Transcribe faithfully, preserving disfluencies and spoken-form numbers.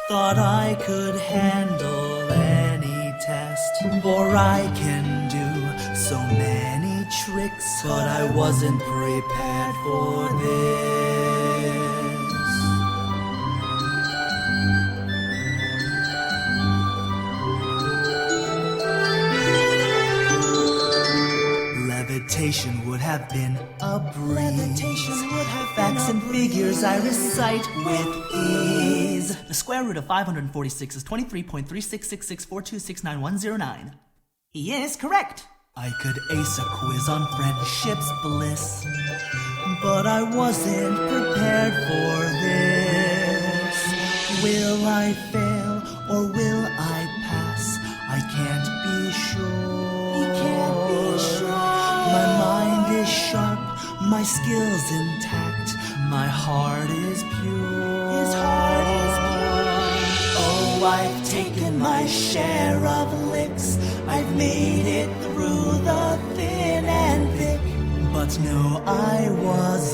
Thought I could handle any test, for I can do so many tricks, but I wasn't prepared for this. Levitation would have been a breeze. Levitation would have Facts and figures I recite with ease. The square root of five hundred forty-six is twenty-three point three six six six four two six nine one zero nine. He is correct. I could ace a quiz on friendship's bliss, but I wasn't prepared for this. Will I fail or will I pass? I can't be sure. He can't be sure. My mind is sharp, my skills intact, my heart is pure. His heart is pure. Oh, I've taken my share of licks, I've made it through the thin and thick, but no, I was